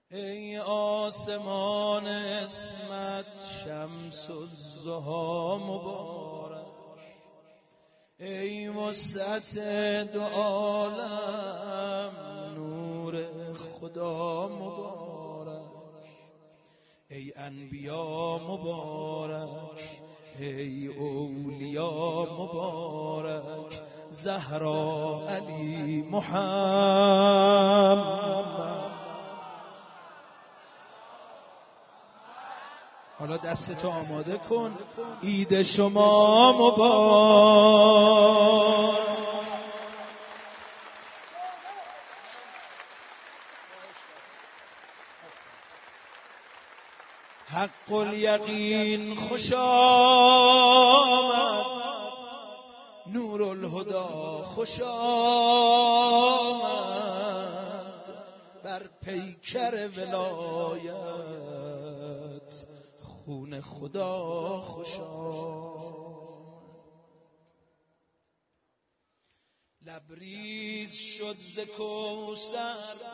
ای آسمان اسمت شمس الضحی مبارک، ای وسعت دو عالم نور خدا مبارک، ای انبیا مبارک، ای اولیا مبارک، زهرا علی محمد. حالا دستتو آماده کن، عید شما مبارک. حق الیقین خوش آمد، نور الهدی خوش آمد، بر پیکر ولایت خون خدا خوش آمد. لبریز شد ز کوثر.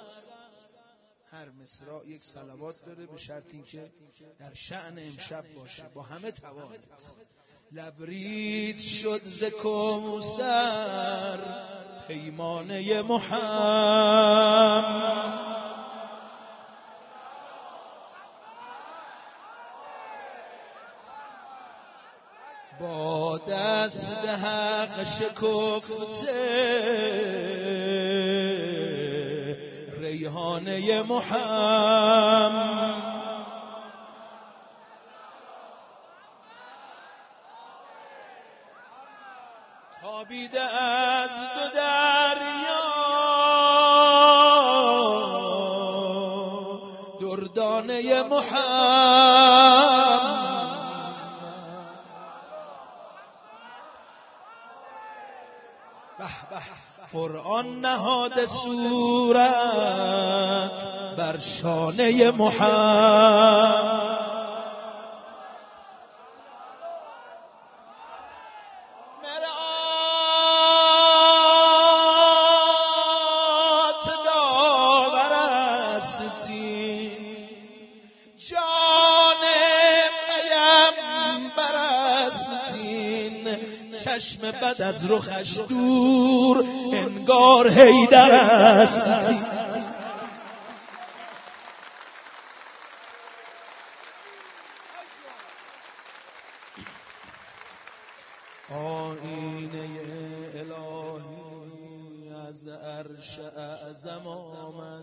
هر مصرع یک صلوات داره، به شرط اینکه در شأن امشب باشه، با همه توانت. لبریز شد ز کوثر پیمانه محمد، با دست حق شکفته ریحانه محمد، تابیده از دو دریا دردانه محمد، قرآن نهاد صورت بر شانه محمد، مرآت داور استی جان پیمبر استین، چشم بد از رخش دور انگار حیدر استی. آینه الهی از عرش اعظم آمد،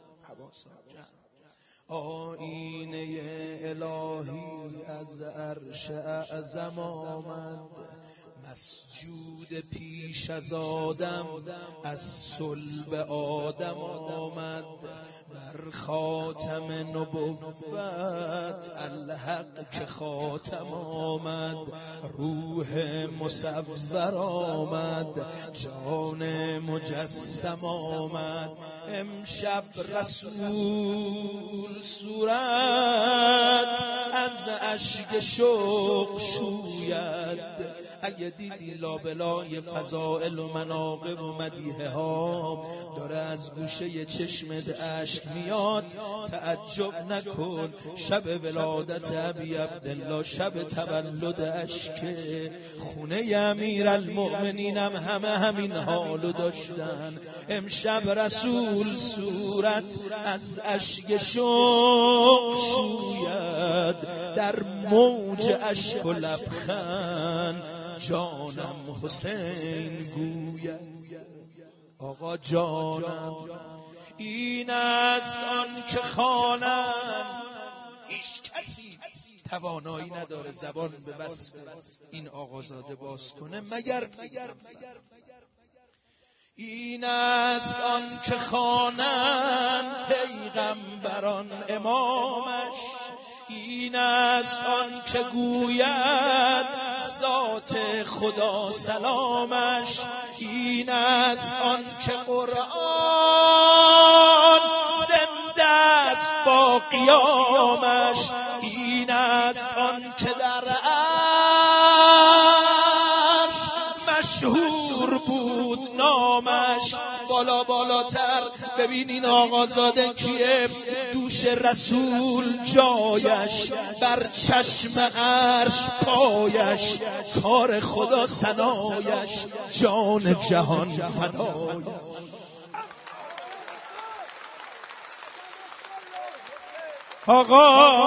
آینه الهی از عرش اعظم آمد، مسجود پیش از آدم از صلب آدم آمد، بر خاتم نبوت الحق که خاتم آمد، روح مصور آمد، جان مجسم آمد، امشب رسول صورت از اشک شوق شوید. اگه دیدی لابلای فضائل و مناقب و مدیحه ها داره از گوشه چشمت اشک میاد، تعجب نکن، شب ولادت ابی عبدالله شب تولد اشکه. خونه امیرالمؤمنینم همه همین حالو داشتن. امشب رسول صورت از اشک شوق شوید، در موج اشک و لبخند جانم حسین گوید. آقا جانم این است آن که خوانم، هیچ کسی توانایی نداره زبان به وصف این آقازاده باز کنه مگر این است آن که خوانند پیغمبران امامش، این است آن که گوید ذات خدا سلامش، این است آن که قرآن زنده است با قیامش، این است آن که در عرش مشهور بود نامش، بالا بالاتر ببینین آقازاده کیه؟ دوش رسول جایش، بر چشم عرش پایش، کار خدا ثنایش، جان جهان فدایش. آقا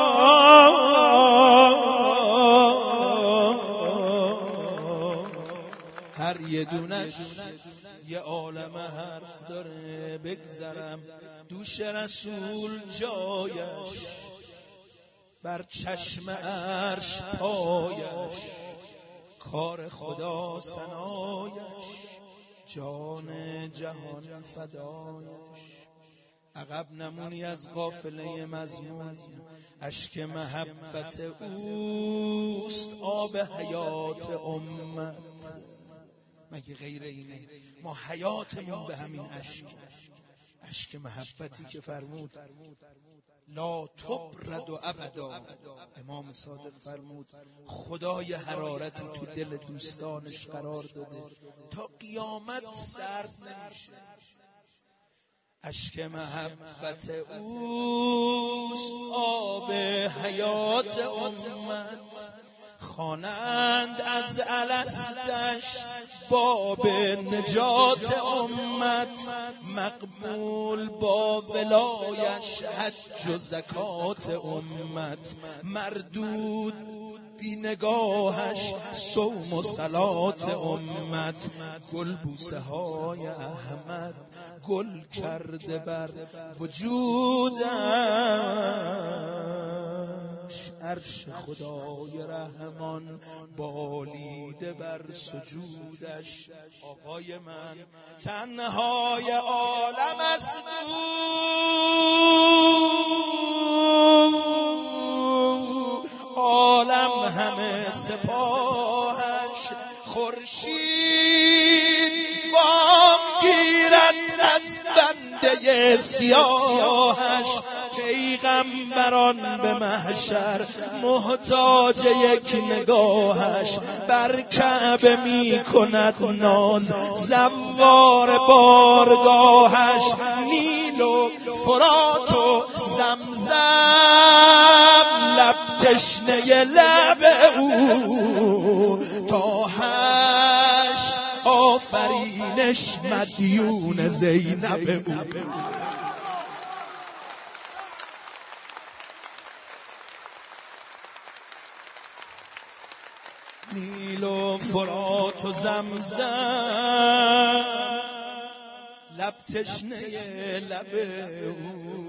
هر یه دونش یه عالم حرف داره، بگذرم دوش رسول جایش، بر چشم عرش پایش، کار خدا ثنایش، جان جهان فدایش. عقب نمونی از قافله مضمون، اشک محبت اوست آب حیات امت. مگه غیر اینه؟ ما حیاتمون به همین اشک محبتی که فرمود لا تبرد و ابدا. امام صادق فرمود خدای حرارتی تو دل دوستانش قرار داده تا قیامت سرد نمیشه. اشک محبت اوست آب حیات امت، خوانند از الستش باب نجات امت، مقبول با ولایش حج و زکات امت، مردود بی نگاهش صوم و صلات امت. گل بوسه های احمد گل کرده بر وجودش، عرش خدای رحمان بالیده بر سجودش. آقای من تنهای عالم است عالم همه سپاهش، خورشید وام گیرد از بنده سیاهش، پیغمبران به محشر محتاج یک نگاهش، بر کعبه می کند ناز زوار بارگاهش، نیل و فرات و زمزم لب تشنه لب او، تا حشر آفرینش مدیون زینب او. نیل و فرات و زمزم لب تشنه لب او،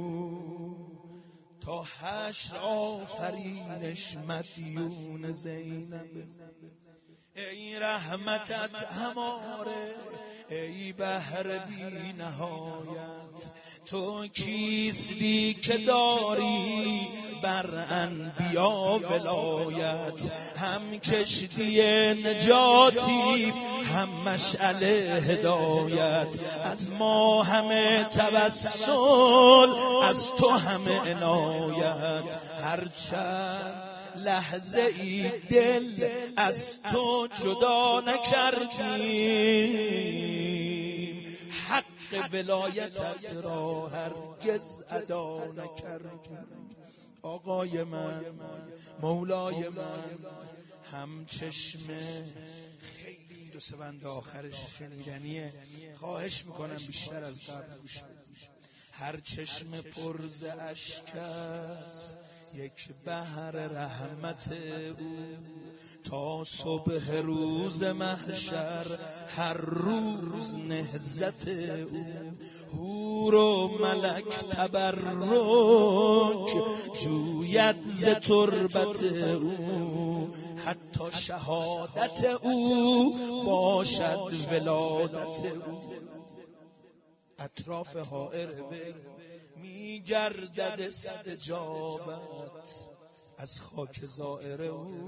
تا حشر آفرینش مدیون زینب. ای رحمتت هماره ای بحر بی نهایت، تو کیستی که داری بر انبیا ولایت، هم کشتی نجاتی هم مشعل هدایت، از ما همه توسل از تو همه عنایت، هرچند لحظه ای دل از تو جدا نکردیم، حق ولایتت را هرگز ادا نکردیم. آقای من مولای من هم چشمه. خیلی این دو سه بند آخرش شنیدنیه، خواهش میکنم بیشتر از قبل گوش بدید. هر چشم پر ز اشک است یک بحر رحمت او، تا صبح روز محشر هر روز نهضت او، حور و ملک تبرک جوید ز تربت او، حتی شهادت او باشد ولادت او. اطراف حائر وی می گردد استجابت، از خاک زائر او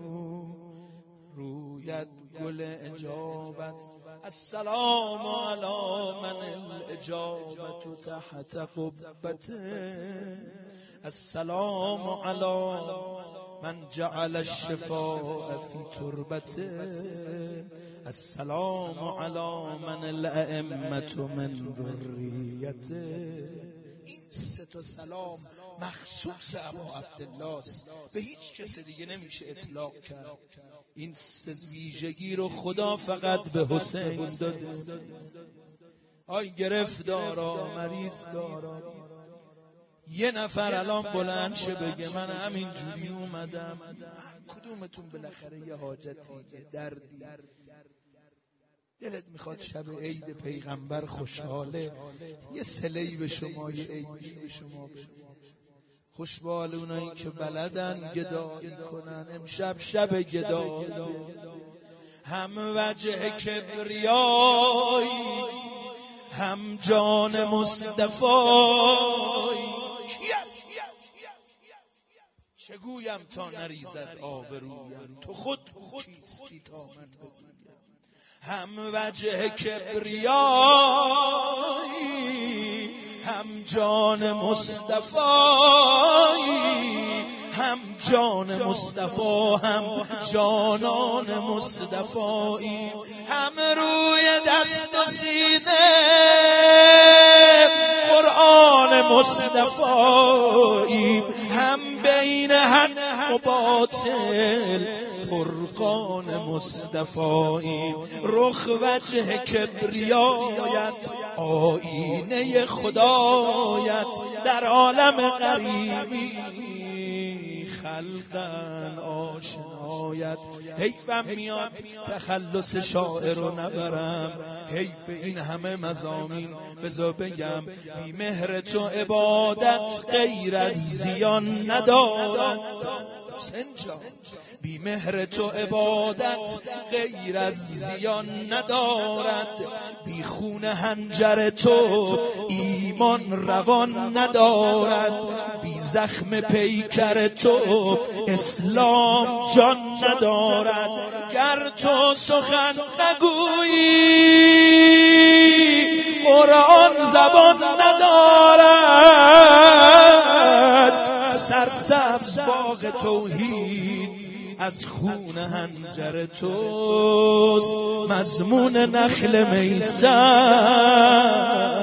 روید گل اجابت. السلام علی من الاجابت تحت قبته، السلام علی من جعل الشفاء فی تربته السلام علی من الائمة من ذریته. این سه تا سلام مخصوص ابا عبدالله است، به هیچ کس دیگه نمیشه اطلاق کرد. این سه ویژگی رو خدا فقط به حسین داده. آی گرفتارا، مریض دارا، یه نفر الان بلند شه بگه من همین جوری اومدم، کدومتون بالاخره یه حاجتی، یه دردی، دلت میخواد شب عید پیغمبر خوشحاله، یه صله‌ای به شما، یه عیدی به شما بده. خوشبال اونایی که بلدن گدایی کنن، امشب شب گدایی، هم وجه کبریایی هم جان مصطفی. چگویم تا نریزد آبرویم، تو خود کیستی تا من بگویم. هم وجه کبریایی هم جان مصطفی، هم جان مصطفی هم جانان مصطفی، هم روی دست و سینه قرآن مصطفی، هم بین حق و باطل فرقان مصطفی. رخ وجه کبریایت آینه خدایت، در عالم غریبی خلقن آشنایت. حیفم میاد تخلص شاعر رو نبرم، حیف این همه مضامین بذار بگم. بی مهر تو عبادت غیر از زیان ندارد بی مهر تو عبادت غیر از زیان ندارد، بی خون حنجر تو ایمان روان ندارد، بی زخم پیکر تو اسلام جان ندارد. گر تو سخن نگویی قرآن زبان ندارد، سرسبز باغ توحید از خون حنجر توست، مضمون نخل میسر